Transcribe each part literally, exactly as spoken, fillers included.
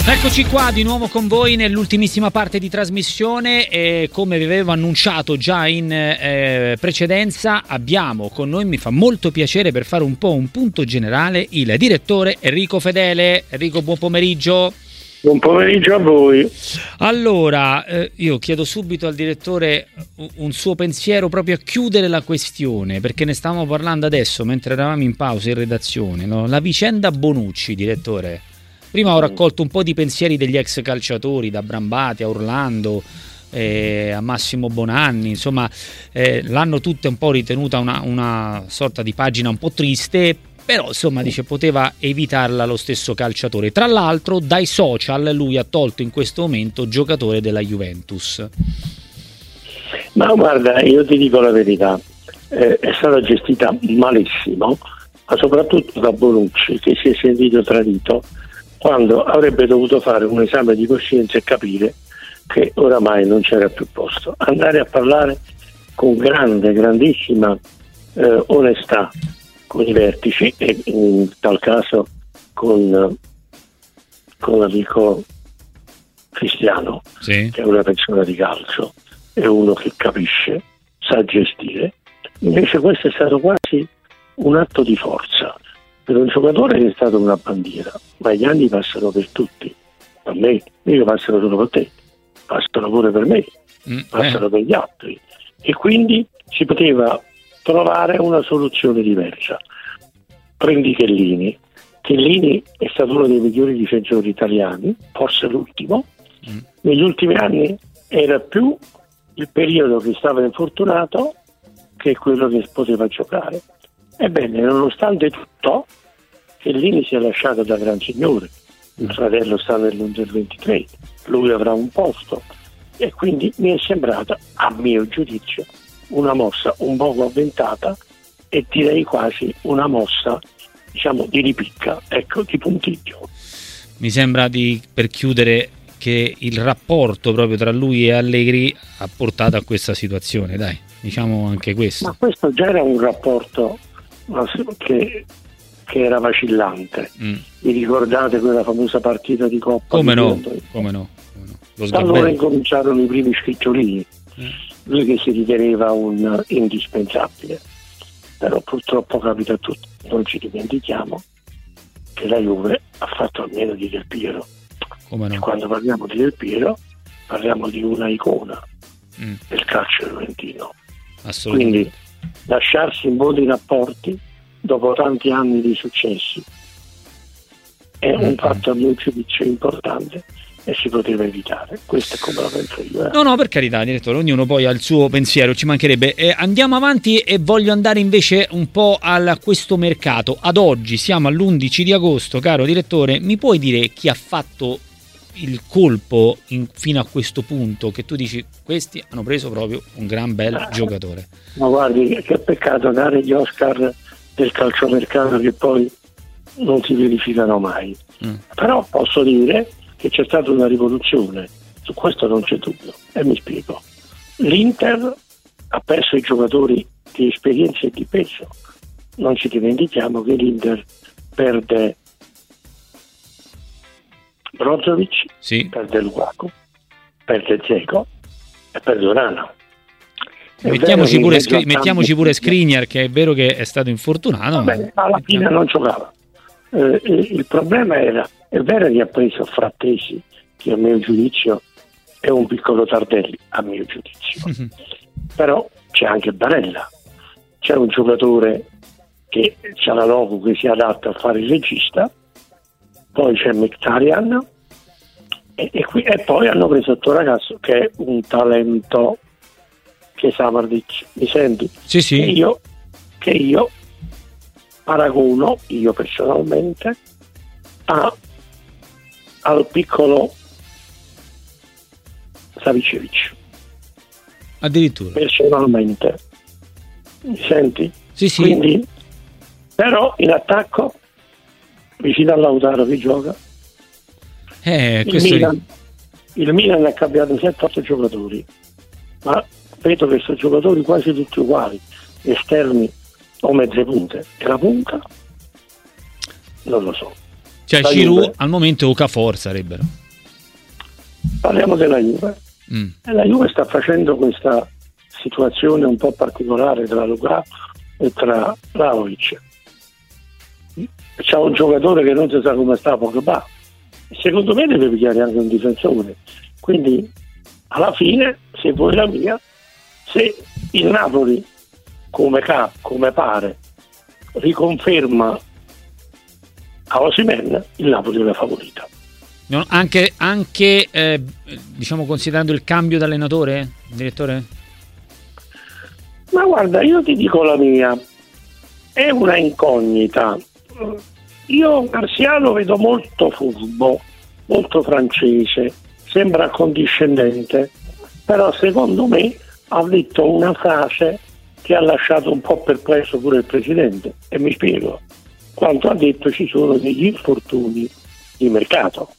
Eccoci qua di nuovo con voi nell'ultimissima parte di trasmissione e come vi avevo annunciato già in eh, precedenza abbiamo con noi, mi fa molto piacere per fare un po' un punto generale, il direttore Enrico Fedele. Enrico, buon pomeriggio. Buon pomeriggio a voi. Allora, eh, io chiedo subito al direttore un suo pensiero proprio a chiudere la questione, perché ne stavamo parlando adesso mentre eravamo in pausa in redazione, no? La vicenda Bonucci, direttore. Prima ho raccolto un po' di pensieri degli ex calciatori, da Brambati a Orlando, eh, a Massimo Bonanni, insomma eh, l'hanno tutte un po' ritenuta una, una sorta di pagina un po' triste, però insomma dice poteva evitarla lo stesso calciatore. Tra l'altro dai social lui ha tolto in questo momento giocatore della Juventus. Ma guarda, io ti dico la verità, eh, è stata gestita malissimo, ma soprattutto da Bonucci, che si è sentito tradito quando avrebbe dovuto fare un esame di coscienza e capire che oramai non c'era più posto. Andare a parlare con grande, grandissima eh, onestà con i vertici e in tal caso con, con l'amico Cristiano, sì, che è una persona di calcio, è uno che capisce, sa gestire. Invece questo è stato quasi un atto di forza per un giocatore che è stato una bandiera, ma gli anni passano per tutti, per me, mica passano solo per te, passano pure per me, mm, passano eh. per gli altri, e quindi si poteva trovare una soluzione diversa. Prendi Chiellini, Chiellini è stato uno dei migliori difensori italiani, forse l'ultimo, mm. negli ultimi anni era più il periodo che stava infortunato che quello che poteva giocare. Ebbene, nonostante tutto, Chiellini si è lasciato da gran signore, il fratello sta nell'Under ventitré, lui avrà un posto, e quindi mi è sembrata, a mio giudizio, una mossa un poco avventata e direi quasi una mossa, diciamo, di ripicca, ecco, di puntiglio. Mi sembra di, per chiudere, che il rapporto proprio tra lui e Allegri ha portato a questa situazione, dai, diciamo anche questo. Ma questo già era un rapporto che, che era vacillante. Mm. Vi ricordate quella famosa partita di Coppa? Come no, come no, come no. Lo allora incominciarono i primi scricciolini. Mm. Lui che si riteneva un indispensabile, però purtroppo capita a tutti. Non ci dimentichiamo che la Juve ha fatto almeno di Del Piero. Come no? E quando parliamo di Del Piero parliamo di una icona mm. del calcio juventino. Assolutamente. Quindi lasciarsi in buoni rapporti dopo tanti anni di successi è un mm. fatto a mio giudizio importante e si poteva evitare. Questo è come la penso io. Eh. No, no, per carità, direttore, ognuno poi ha il suo pensiero, ci mancherebbe. Eh, andiamo avanti e voglio andare invece un po' a questo mercato. Ad oggi siamo all'undici di agosto, caro direttore, mi puoi dire chi ha fatto il colpo in, fino a questo punto, che tu dici questi hanno preso proprio un gran bel ah, giocatore? Ma guardi, che peccato dare gli Oscar del calciomercato che poi non si verificano mai. Mm. Però posso dire che c'è stata una rivoluzione, su questo non c'è dubbio, e mi spiego. L'Inter ha perso i giocatori di esperienza e di peso. Non ci dimentichiamo che l'Inter perde Brozovic, sì. perde Lukaku, perde Dzeko e perde Onana. Mettiamoci pure, scri- mettiamoci pure Skriniar, che è vero che è stato infortunato. Vabbè, ma alla fine non giocava. Eh, il problema era, è vero che ha preso Frattesi, che a mio giudizio è un piccolo Tardelli, a mio giudizio. Mm-hmm. Però c'è anche Barella, c'è un giocatore che c'ha la logo che si adatta a fare il regista, poi c'è Mkhitaryan e, e, qui, e poi hanno preso questo ragazzo che è un talento, che è Samardic, mi senti? Sì, sì. Che io, che io paragono, io personalmente, a, al piccolo Savicevic. Addirittura. Personalmente. Mi senti? Sì, sì. Quindi, però in attacco, vicino a Lautaro che gioca, eh, il, questo Milan, il Milan ha cambiato sette otto giocatori, ma vedo che sono giocatori quasi tutti uguali, esterni o mezze punte, e la punta non lo so. Cioè Giroud al momento Okafor sarebbero. Parliamo della Juve. Mm. E la Juve sta facendo questa situazione un po' particolare tra Lukaku e tra Vlahovic. C'è un giocatore che non si sa come sta Pogba. Secondo me deve pigliare anche un difensore. Quindi alla fine, se vuoi la mia, se il Napoli come cap, come pare riconferma a Osimhen, il Napoli è la favorita. No, anche anche eh, diciamo considerando il cambio d'allenatore, direttore? Ma guarda, io ti dico la mia, è una incognita. Io Marziano vedo molto furbo, molto francese, sembra accondiscendente, però secondo me ha detto una frase che ha lasciato un po' perplesso pure il presidente, e mi spiego. Quanto ha detto, ci sono degli infortuni di mercato.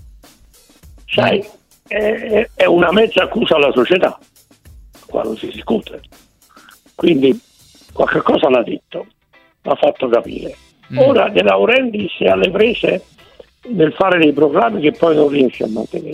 Sai, è, è una mezza accusa alla società, qua non si discute. Quindi qualche cosa l'ha detto, l'ha fatto capire. Mm. Ora De Laurentiis è alle prese nel fare dei proclami che poi non riesce a mantenere.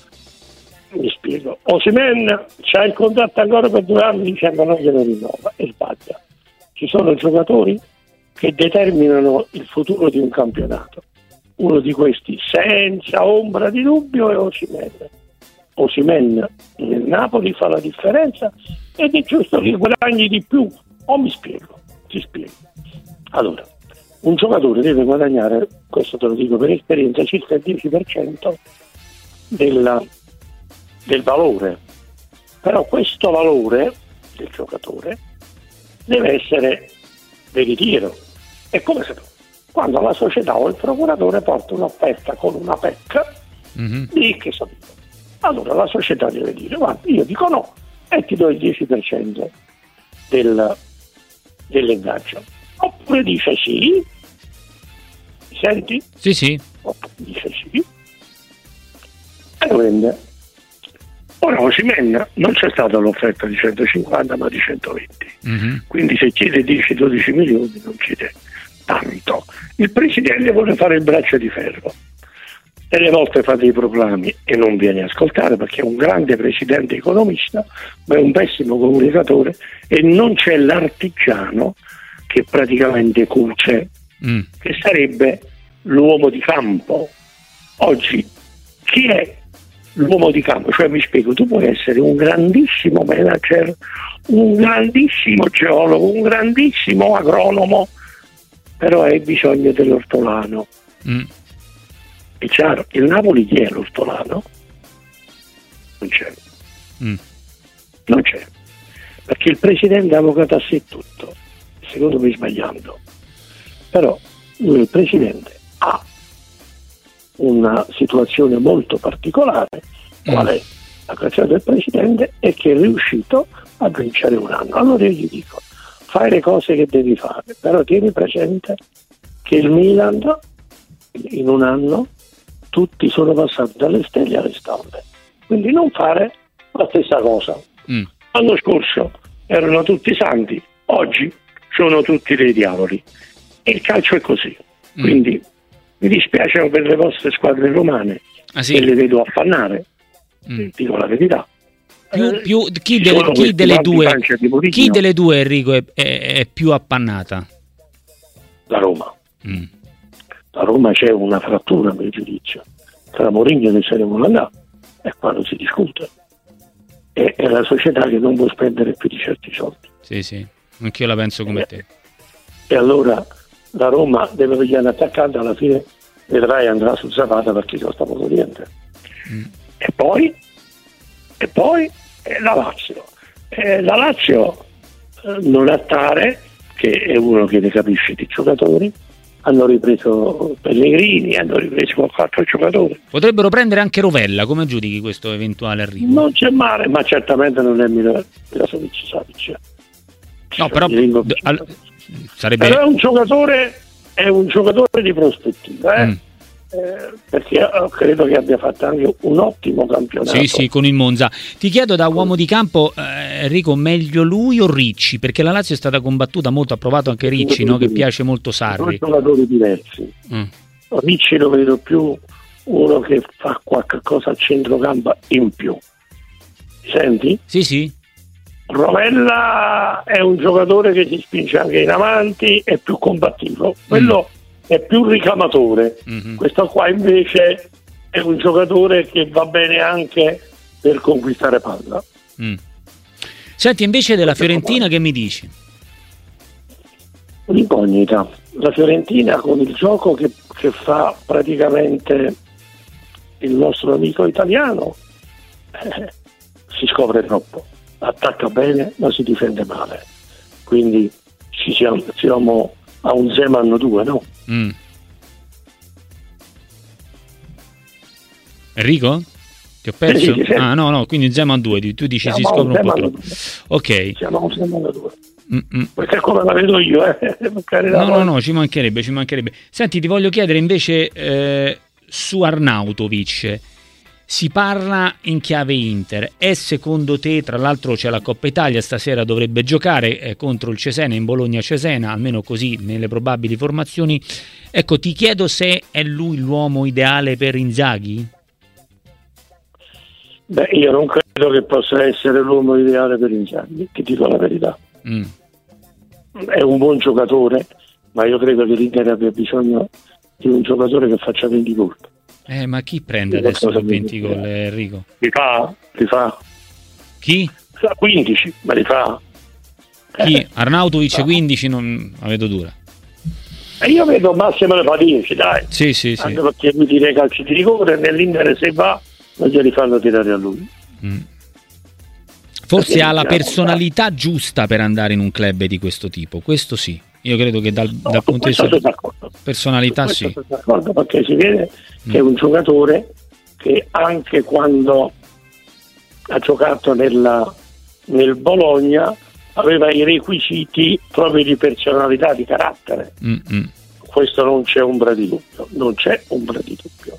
Mi spiego. Osimhen c'ha il contratto ancora per due anni dicendo non glielo rinnova, e sbaglia. Ci sono giocatori che determinano il futuro di un campionato. Uno di questi, senza ombra di dubbio, è Osimhen. Osimhen nel Napoli fa la differenza ed è giusto che guadagni di più. O mi spiego, ti spiego. Allora, un giocatore deve guadagnare, questo te lo dico per esperienza, circa il dieci per cento della, del valore. Però questo valore del giocatore deve essere veritiero. È come se quando la società o il procuratore porta un'offerta con una P E C, mm-hmm. di che so. Allora la società deve dire: guarda, io dico no e ti do il dieci per cento del, dell'ingaggio. Oppure dice sì, mi senti? Sì, sì. Oppure dice sì e lo vende. Ora Osimhen non c'è stata l'offerta di centocinquanta ma di centoventi, mm-hmm. quindi se chiede dieci dodici milioni non chiede tanto. Il presidente vuole fare il braccio di ferro, delle volte fa dei proclami e non viene ascoltato perché è un grande presidente economista ma è un pessimo comunicatore, e non c'è l'artigiano che praticamente cuce, mm. che sarebbe l'uomo di campo. Oggi chi è l'uomo di campo? Cioè, mi spiego, tu puoi essere un grandissimo manager, un grandissimo geologo, un grandissimo agronomo, però hai bisogno dell'ortolano. Mm. È chiaro, il Napoli chi è l'ortolano? Non c'è. Mm. Non c'è. Perché il presidente ha avvocato a sé tutto, secondo me sbagliando. Però il presidente ha una situazione molto particolare, qual è la creazione del presidente, e che è riuscito a vincere un anno. Allora io gli dico: fai le cose che devi fare, però tieni presente che il Milan in un anno tutti sono passati dalle stelle alle stalle, quindi non fare la stessa cosa. Mm. L'anno scorso erano tutti santi, oggi sono tutti dei diavoli, e il calcio è così. Mm. Quindi mi dispiace per le vostre squadre romane, ah, sì? E le vedo affannare, mm. dico la verità. Più, più, chi, delle, chi, delle due, chi delle due, Enrico, è, è, è più appannata? La Roma. Mm. La Roma c'è una frattura, a mio giudizio, tra Mourinho e se ne vuole andare, e quando si discute. È, è la società che non può spendere più di certi soldi. Sì, sì, anch'io la penso come e, te. E allora la Roma deve pigliare un attaccante, alla fine vedrai andrà su Zapata perché costa poco niente. Mm. E poi e poi eh, la Lazio. Eh, la Lazio eh, non ha Tare, che è uno che ne capisce di giocatori, hanno ripreso Pellegrini, hanno ripreso quattro giocatori. Potrebbero prendere anche Rovella, come giudichi questo eventuale arrivo? Non c'è male, ma certamente non è migliore della Savic. No, però d- al- sarebbe... però è un giocatore, è un giocatore di prospettiva, eh? Mm. Eh, perché eh, credo che abbia fatto anche un ottimo campionato. Sì, sì, con il Monza. Ti chiedo da uomo di campo, eh, Enrico, meglio lui o Ricci? Perché la Lazio è stata combattuta molto, ha provato anche Ricci, no? Che piace molto Sarri. Sono giocatori diversi. Mm. Ricci lo vedo più uno che fa qualcosa a centrocampo in più. Senti? Sì, sì. Rovella è un giocatore che si spinge anche in avanti, è più combattivo, quello mm. è più ricamatore. Mm-hmm. Questo qua invece è un giocatore che va bene anche per conquistare palla. Mm. Senti, invece della Fiorentina che mi dici? L'incognita. La Fiorentina con il gioco che, che fa praticamente il nostro amico italiano eh, si scopre troppo. Attacca bene ma si difende male, quindi ci siamo, siamo a un Zeman due, no? Mm. Enrico? Ti ho perso? Sì, sì, sì. Ah no no, quindi Zeman due, tu dici siamo si scopre un po' troppo. Ok. Siamo a un Zeman due. Mm-mm. Questa è come la vedo io, eh. No no no, ci mancherebbe, ci mancherebbe. Senti, ti voglio chiedere invece eh, su Arnautovic. Si parla in chiave Inter, e secondo te, tra l'altro c'è la Coppa Italia, stasera dovrebbe giocare eh, contro il Cesena in Bologna-Cesena, almeno così nelle probabili formazioni. Ecco, ti chiedo se è lui l'uomo ideale per Inzaghi? Beh, io non credo che possa essere l'uomo ideale per Inzaghi, ti dico la verità. Mm. È un buon giocatore, ma io credo che l'Inter abbia bisogno di un giocatore che faccia venti gol. Eh, ma chi prende adesso per venti gol, Enrico? Li fa, li fa. Chi? quindici, ma li fa. Chi? Eh. Arnautovic no. quindici non la vedo dura. E io vedo Massimo le fa dieci, dai. Sì, sì, sì. Anche perché lui tira i calci di rigore, nell'Inter se va non glieli fanno tirare a lui. Mm. Forse perché ha la personalità fa. giusta per andare in un club di questo tipo, questo sì. Io credo che dal, no, dal punto di vista personalità sì. Sono d'accordo, perché si vede che è un giocatore che anche quando ha giocato nella, nel Bologna aveva i requisiti proprio di personalità, di carattere. Mm-mm. Questo non c'è ombra di dubbio, non c'è ombra di dubbio.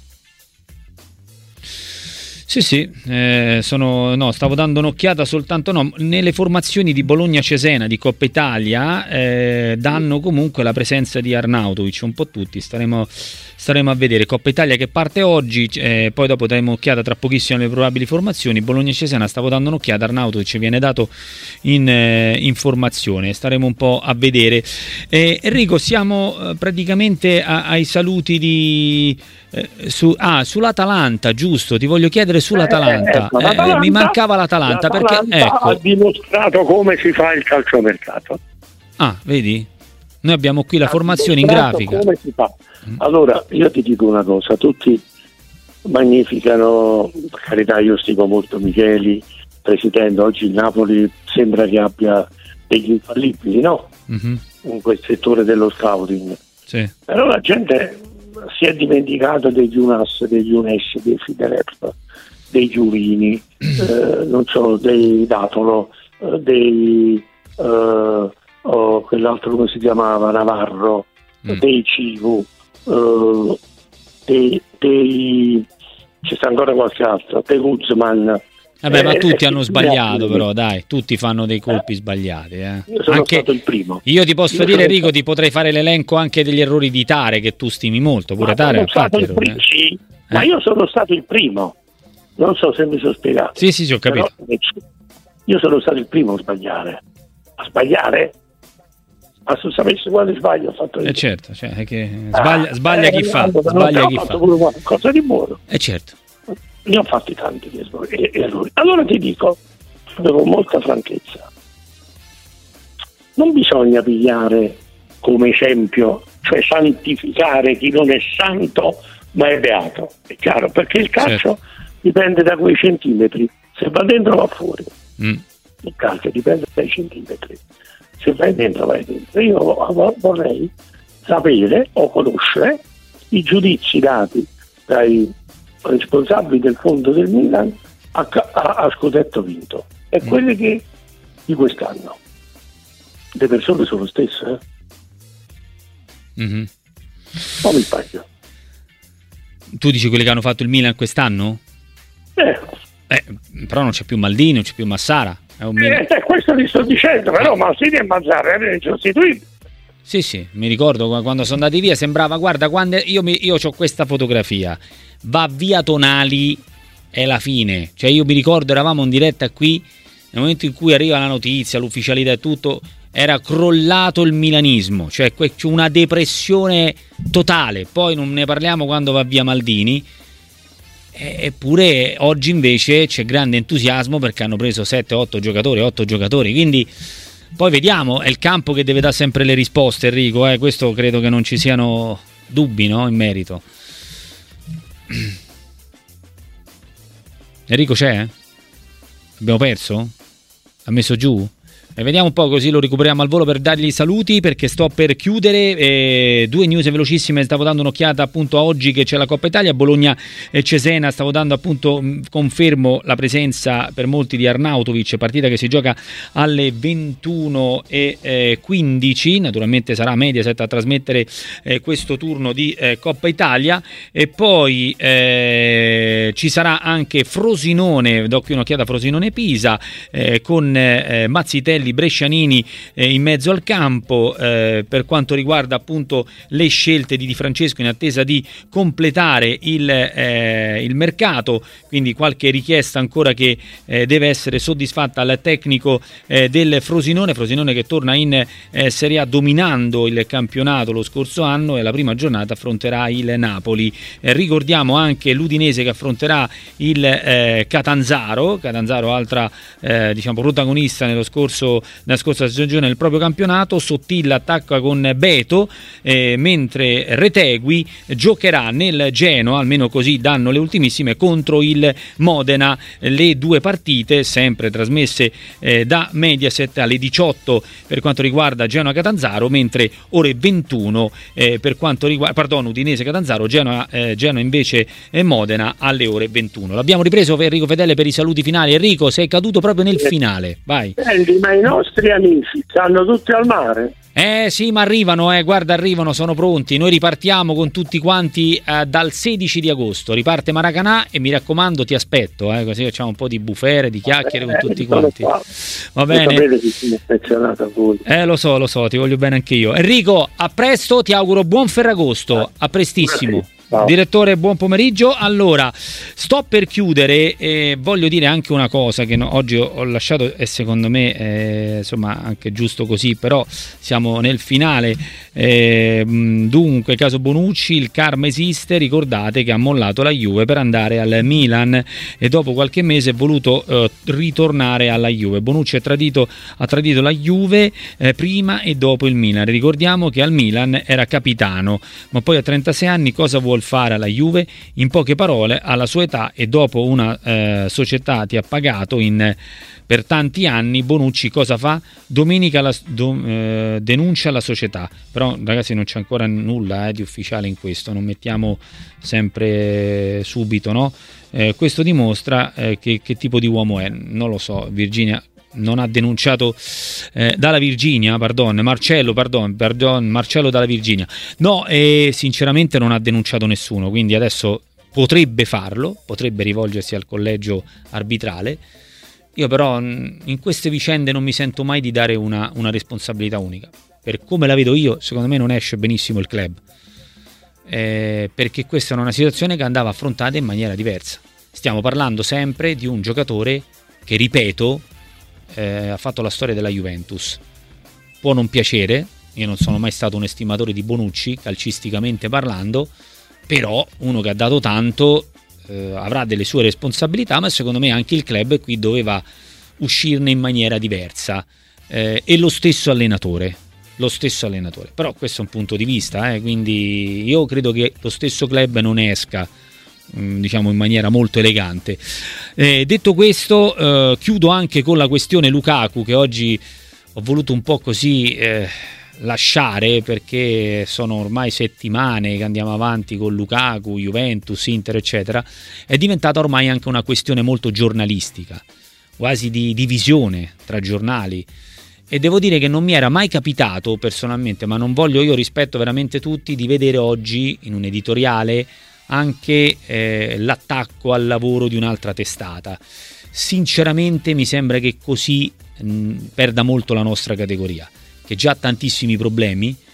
Sì, sì, eh, sono, no, stavo dando un'occhiata soltanto, no, nelle formazioni di Bologna-Cesena, di Coppa Italia, eh, danno comunque la presenza di Arnautovic, un po' tutti, staremo, staremo a vedere. Coppa Italia che parte oggi, eh, poi dopo daremo un'occhiata tra pochissimo alle probabili formazioni. Bologna-Cesena, stavo dando un'occhiata, Arnautovic viene dato in, eh, in formazione, staremo un po' a vedere. Eh, Enrico, siamo eh, praticamente a, ai saluti di... Eh, su, ah, sull'Atalanta, giusto, ti voglio chiedere sull'Atalanta. Eh, ecco, l'Atalanta eh, mi mancava l'Atalanta, l'Atalanta perché ecco. ha dimostrato come si fa il calciomercato. Ah, vedi? Noi abbiamo qui la ha formazione in grafica. Come si fa? Allora, io ti dico una cosa, tutti magnificano, per carità, io stimo molto Micheli, presidente, oggi il Napoli sembra che abbia degli infallibili, no? Mm-hmm. In quel settore dello scouting. Sì. Però la gente si è dimenticato degli Unas, degli Unes, dei Fidelep, dei Giurini, eh, non so, dei Datolo, eh, dei eh, oh, quell'altro come si chiamava, Navarro, mm. dei Civu, eh, dei, dei ci sta ancora qualche altro, dei Guzman. Vabbè, ma tutti eh, hanno sbagliato, però dai, tutti fanno dei colpi eh. sbagliati. Eh. Io sono anche stato il primo. Io ti posso io dire, Enrico, stato... ti potrei fare l'elenco anche degli errori di Tare, che tu stimi molto. Pure ma Tare ha fatto errori. Eh. Sì, eh. Ma io sono stato il primo. Non so se mi sono spiegato. Sì, sì, sì, ho capito. Però io sono stato il primo a sbagliare. A sbagliare? Ma se sapessi quando sbaglio ho fatto io. Eh certo, cioè, è che sbaglia, ah, sbaglia eh, chi fa. Sbaglia chi fa. Qualcosa di buono. Eh certo. Ne ho fatti tanti di errori. Allora ti dico, con molta franchezza, non bisogna pigliare come esempio, cioè santificare chi non è santo ma è beato. È chiaro, perché il calcio certo. dipende da quei centimetri. Se va dentro va fuori. Mm. Il calcio dipende dai centimetri. Se vai dentro vai dentro. Io vorrei sapere o conoscere i giudizi dati dai responsabili del fondo del Milan a, a, a scudetto vinto e mm. quelli che di quest'anno. Le persone sono le stesse, eh? Mm-hmm. Non mi sbaglio. Tu dici quelli che hanno fatto il Milan quest'anno? Eh. eh però non c'è più Maldini, non c'è più Massara. È un eh, eh, questo ti sto dicendo, però Massini e Mazzara erano sostituiti. Sì, sì, mi ricordo quando sono andati via, sembrava, guarda, quando io, mi, io ho questa fotografia, va via Tonali, è la fine. Cioè io mi ricordo, eravamo in diretta qui, nel momento in cui arriva la notizia, l'ufficialità e tutto, era crollato il milanismo, cioè una depressione totale. Poi non ne parliamo quando va via Maldini. Eppure oggi invece c'è grande entusiasmo perché hanno preso sette otto giocatori, otto giocatori, quindi poi vediamo, è il campo che deve dare sempre le risposte, Enrico, eh? Questo credo che non ci siano dubbi, no? In merito. Enrico c'è? Abbiamo perso? Ha messo giù? E vediamo un po', così lo recuperiamo al volo per dargli i saluti, perché sto per chiudere. Eh, due news velocissime, stavo dando un'occhiata appunto a oggi che c'è la Coppa Italia, Bologna e Cesena, stavo dando appunto, confermo la presenza per molti di Arnautovic, partita che si gioca alle ventuno e quindici, naturalmente sarà Mediaset a trasmettere eh, questo turno di eh, Coppa Italia. E poi eh, ci sarà anche Frosinone, do qui un'occhiata a Frosinone-Pisa, eh, con eh, Mazzitelli, Brescianini eh, in mezzo al campo. Eh, per quanto riguarda appunto le scelte di Di Francesco, in attesa di completare il, eh, il mercato, quindi qualche richiesta ancora che eh, deve essere soddisfatta al tecnico eh, del Frosinone Frosinone che torna in eh, Serie A dominando il campionato lo scorso anno, e la prima giornata affronterà il Napoli. Eh, ricordiamo anche l'Udinese che affronterà il eh, Catanzaro Catanzaro altra eh, diciamo protagonista nello scorso nella scorsa stagione nel proprio campionato. Sottilla attacca con Beto, eh, mentre Retegui giocherà nel Genoa, almeno così danno le ultimissime, contro il Modena. Le due partite sempre trasmesse eh, da Mediaset alle diciotto per quanto riguarda Genoa-Catanzaro, mentre ore ventuno eh, per quanto riguarda, pardon, Udinese-Catanzaro, Genoa, eh, Genoa invece e Modena alle ore ventuno. L'abbiamo ripreso per Enrico Fedele per i saluti finali. Enrico, sei caduto proprio nel finale, vai. Senti, ma i nostri amici stanno tutti al mare? Eh sì, ma arrivano, eh, guarda, arrivano, sono pronti. Noi ripartiamo con tutti quanti eh, dal sedici di agosto. Riparte Maracanã e mi raccomando ti aspetto, eh, così facciamo un po' di bufere, di chiacchiere con tutti quanti. Va bene? Eh, lo so, lo so, ti voglio bene anche io. Enrico, a presto, ti auguro buon Ferragosto, a prestissimo. Ciao. Direttore, buon pomeriggio. Allora, sto per chiudere e voglio dire anche una cosa che no, oggi ho, ho lasciato e secondo me eh, insomma anche giusto così, però siamo nel finale. Eh, dunque, caso Bonucci, il karma esiste. Ricordate che ha mollato la Juve per andare al Milan e dopo qualche mese è voluto eh, ritornare alla Juve. Bonucci ha tradito, ha tradito la Juve eh, prima e dopo il Milan. Ricordiamo che al Milan era capitano, ma poi a trentasei anni cosa vuol fare alla Juve? In poche parole, alla sua età e dopo una eh, società ti ha pagato in, per tanti anni, Bonucci cosa fa? Domenica la, do, eh, denuncia la società, però ragazzi non c'è ancora nulla eh, di ufficiale in questo, non mettiamo sempre subito, no? Eh, questo dimostra eh, che, che tipo di uomo è, non lo so. Virginia non ha denunciato eh, dalla Virginia, pardon, Marcello, pardon, pardon, Marcello dalla Virginia. No, e eh, sinceramente non ha denunciato nessuno, quindi adesso potrebbe farlo, potrebbe rivolgersi al collegio arbitrale. Io però in queste vicende non mi sento mai di dare una, una responsabilità unica. Per come la vedo io, secondo me non esce benissimo il club, eh, perché questa è una situazione che andava affrontata in maniera diversa. Stiamo parlando sempre di un giocatore che, ripeto, Eh, ha fatto la storia della Juventus. Può non piacere, io non sono mai stato un estimatore di Bonucci calcisticamente parlando, però uno che ha dato tanto eh, avrà delle sue responsabilità, ma secondo me anche il club qui doveva uscirne in maniera diversa, eh, e lo stesso allenatore lo stesso allenatore però questo è un punto di vista, eh, quindi io credo che lo stesso club non esca diciamo in maniera molto elegante. Eh, detto questo, eh, chiudo anche con la questione Lukaku, che oggi ho voluto un po' così eh, lasciare, perché sono ormai settimane che andiamo avanti con Lukaku, Juventus, Inter eccetera. È diventata ormai anche una questione molto giornalistica, quasi di divisione tra giornali, e devo dire che non mi era mai capitato personalmente, ma non voglio, io rispetto veramente tutti, di vedere oggi in un editoriale anche eh, l'attacco al lavoro di un'altra testata. Sinceramente mi sembra che così mh, perda molto la nostra categoria, che già ha tantissimi problemi,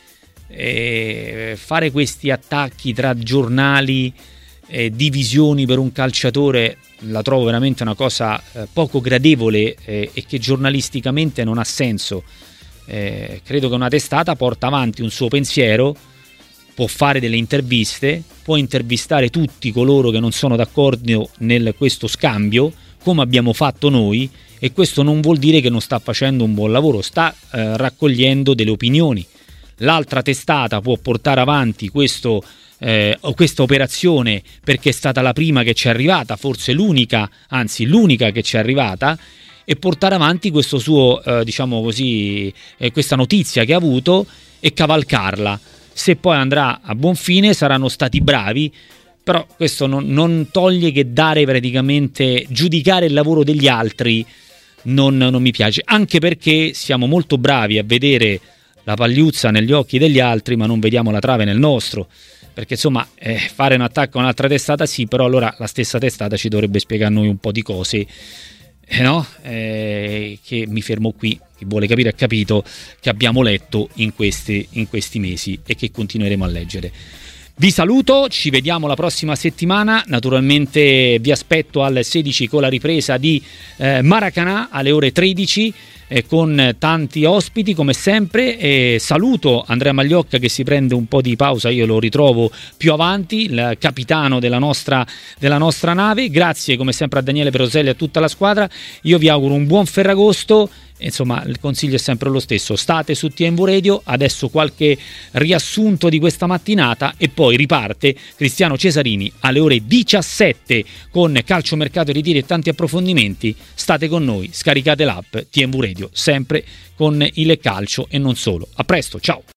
eh, fare questi attacchi tra giornali, eh, divisioni per un calciatore, la trovo veramente una cosa eh, poco gradevole eh, e che giornalisticamente non ha senso. Eh, credo che una testata porta avanti un suo pensiero, può fare delle interviste, può intervistare tutti coloro che non sono d'accordo nel questo scambio, come abbiamo fatto noi, e questo non vuol dire che non sta facendo un buon lavoro, sta eh, raccogliendo delle opinioni. L'altra testata può portare avanti questo, eh, questa operazione perché è stata la prima che ci è arrivata, forse l'unica, anzi l'unica che ci è arrivata, e portare avanti questo suo, eh, diciamo così, eh, questa notizia che ha avuto e cavalcarla. Se poi andrà a buon fine saranno stati bravi, però questo non, non toglie che dare praticamente, giudicare il lavoro degli altri non, non mi piace, anche perché siamo molto bravi a vedere la pagliuzza negli occhi degli altri ma non vediamo la trave nel nostro, perché insomma eh, fare un attacco a un'altra testata sì, però allora la stessa testata ci dovrebbe spiegare a noi un po' di cose, eh no? Eh, che mi fermo qui. Chi vuole capire ha capito, che abbiamo letto in questi, in questi mesi e che continueremo a leggere. Vi saluto, ci vediamo la prossima settimana, naturalmente vi aspetto alle sedici con la ripresa di eh, Maracanã alle ore tredici eh, con tanti ospiti come sempre, e saluto Andrea Magliocca che si prende un po' di pausa, io lo ritrovo più avanti, il capitano della nostra, della nostra nave. Grazie come sempre a Daniele Peroselli e a tutta la squadra, io vi auguro un buon Ferragosto. Insomma, il consiglio è sempre lo stesso: state su T M V Radio, adesso qualche riassunto di questa mattinata e poi riparte Cristiano Cesarini alle ore diciassette con calcio, mercato, ritiri e tanti approfondimenti. State con noi, scaricate l'app T M V Radio, sempre con il calcio e non solo. A presto, ciao!